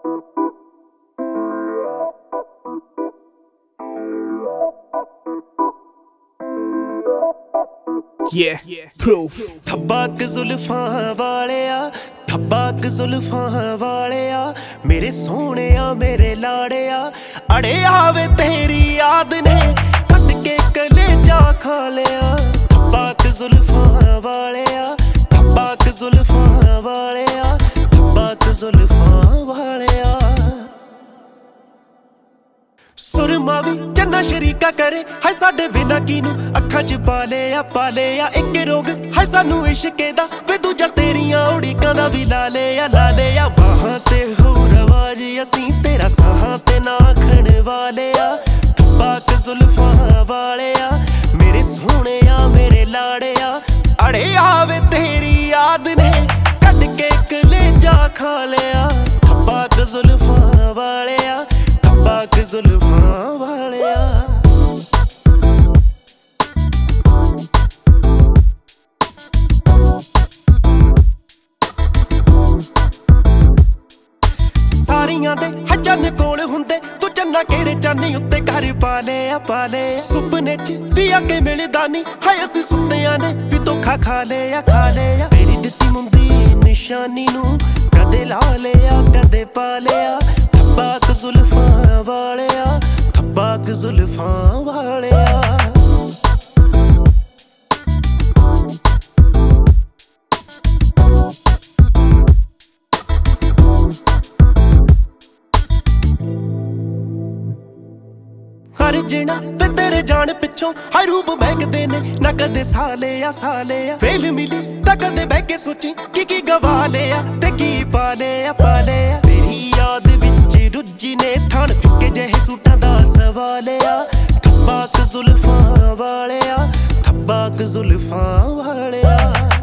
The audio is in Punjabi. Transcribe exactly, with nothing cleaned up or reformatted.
Yeah, proof. ਥੱਬਾਕ ਜ਼ੁਲਫਾਂ ਵਾਲਿਆ, ਥੱਬਾਕ ਜ਼ੁਲਫਾਂ ਵਾਲਿਆ, ਮੇਰੇ ਸੋਹਣਿਆ ਮੇਰੇ ਲਾੜਿਆ, ਅੜੇ ਆਵੇ ਤੇਰੀ ਯਾਦ ਨੇ ਕੱਢ ਕੇ ਕਲੇਜਾ ਖਾ ਲਿਆ। ਥੱਬਾਕ ਜ਼ੁਲਫਾਂ ਵਾਲਿਆ, ਥੱਬਾਕ ਜ਼ੁਲਫਾਂ ਵਾਲਿਆ, ਥੱਬਾਕ ਜ਼ੁਲਫਾਂ ਵਾਲਿਆ। ਸੁਰਮਾ ਵੀ ਚੰਨਾ ਸ਼ਰੀਕਾ ਕਰੇ ਹਾਏ ਸਾਡੇ ਬਿਨਾ ਕਿਨੂੰ ਅੱਖਾਂ ਚ ਪਾ ਲਿਆ ਪਾ ਲਿਆ। ਇੱਕ ਰੋਗ ਹਾਏ ਸਾਨੂੰ ਇਸ਼ਕੇ ਦਾ ਵੇ ਦੂਜਾ ਤੇਰੀਆਂ ਉੜੀਕਾਂ ਦਾ ਵੀ ਲਾ ਲਿਆ ਲਾ ਲਿਆ। ਬਾਹਾਂ ਤੇ ਹੋਰ ਆਵਾਜ਼ ਅਸੀਂ ਤੇਰਾ ਸਾਹਾਂ ਤੇ ਨਾ ਆਖਣ ਵਾਲਿਆ। ਥੱਬਾਕ ਜ਼ੁਲਫਾਂ ਵਾਲਿਆ, ਮੇਰੇ ਸੋਹਣਿਆ ਮੇਰੇ ਲਾੜਿਆ, ਅੜੇ ਆਵੇ ਤੇਰੀ ਯਾਦ ਨੇ ਕੱਢ ਕੇ ਕਲੇਜਾ ਖਾ ਲਿਆ। ਥੱਬਾਕ ਜ਼ੁਲਫਾਂ ਵਾਲਿਆ, ਥੱਬਾਕ ਜ਼ੁਲਫਾਂ ਵਾਲਿਆ। ਸਾਰੀਆਂ ਦੇ ਹਜਨ ਕੋਲ ਹੁੰਦੇ ਤੂੰ ਚੰਨਾ ਕਿਹੜੇ ਚਾਨੀ ਉੱਤੇ ਘਰ ਪਾ ਲਿਆ ਪਾ ਲਿਆ। ਸੁਪਨੇ ਚ ਵੀ ਅੱਗੇ ਮਿਲਦਾ ਨੀ ਹਾਏ ਅਸੀਂ ਸੁੱਤਿਆਂ ਨੇ ਵੀ ਧੋਖਾ ਖਾ ਲਿਆ ਖਾ ਲਿਆ। ਤੇਰੀ ਦਿੱਤੀ ਮੁੰਦੀ ਨਿਸ਼ਾਨੀ ਨੂੰ ਕਦੇ ਲਾ ਲਿਆ ਕਦੇ ਪਾ ਲਿਆ। ਥੱਬਾਕ ਜ਼ੁਲਫਾਂ ਵਾਲਿਆ, ਥੱਬਾਕ ਜ਼ੁਲਫਾਂ ਵਾਲਿਆ। ਹਰ ਜਿਣਾ ਵੇ ਤੇਰੇ ਜਾਣ ਪਿੱਛੋਂ ਹਾਏ ਰੂਪ ਬੈਗਦੇ ਨੇ ਨਾ ਕਦੇ ਸਾ ਲਿਆ ਸਾ ਲਿਆ। ਵੇਲ ਮਿਲੀ ਤਾਂ ਕਦੇ ਬਹਿ ਕੇ ਸੋਚੀ ਕੀ ਕੀ ਗਵਾ ਲਿਆ ਤੇ ਕੀ ਪਾ ਲਿਆ ਪਾ ਲਿਆ। ਤੇਰੀ ਯਾਦ ਵਿੱਚ ਰੁੱਝੀ ਨੇ ਥਣ ਫਿੱਕੇ ਜਿਹੇ ਸੂਟਾਂ ਦਾ ਸਵਾਲਿਆ। ਥੱਬਾਕ ਜ਼ੁਲਫਾਂ ਵਾਲਿਆ, ਥੱਬਾਕ ਜ਼ੁਲਫਾਂ ਵਾਲਿਆ।